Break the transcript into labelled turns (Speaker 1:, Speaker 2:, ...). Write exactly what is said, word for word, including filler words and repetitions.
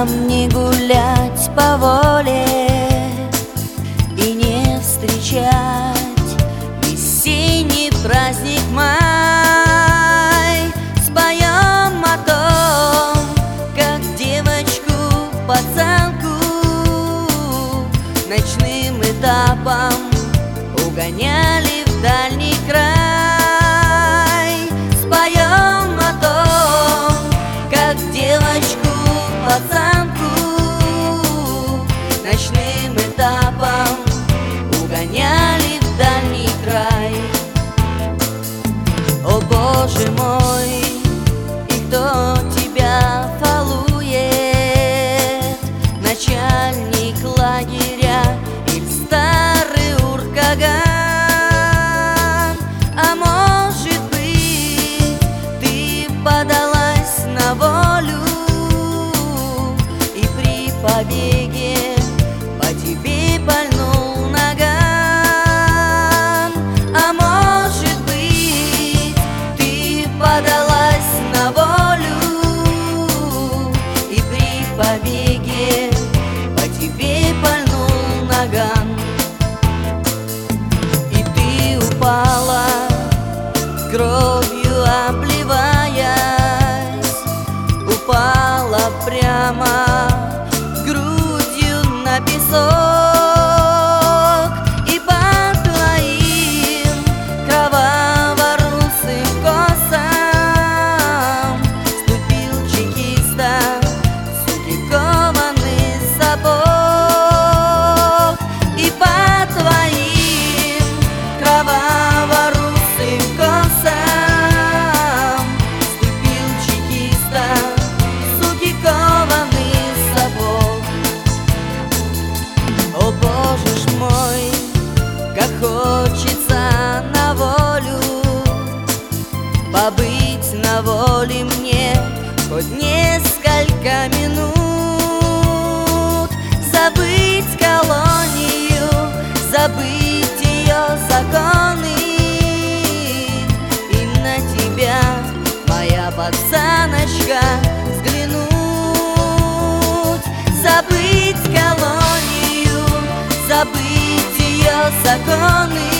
Speaker 1: Нам не гулять по воле и не встречать весенний праздник май. Споем о том, как девочку, пацанку ночным этапом угоняли в дальний край. Споем о том, как девочку, пацанку ночным этапом угоняли в дальний край. О Боже мой, и кто тебя фалует? Начальник лагеря или старый уркаган? А может быть, ты подалась на волю, и при побеге по тебе пальнул наган? А может быть, ты подалась на волю, и при побеге по тебе пальнул наган? И ты упала, кровью обливаясь, упала прямо грудью на песок, и по твоим кроваво-русым косам ступил чекиста суки кованый сапог. И по твоим кроваво-русым косам ступил чекиста суки кованый сапог. О Боже ж мой, как хочется на волю, побыть на воле мне хоть несколько минут, забыть колонию, забыть ее законы, и на тебя, моя пацаночка, взглянуть. Забыть колонию, забыть ее законы,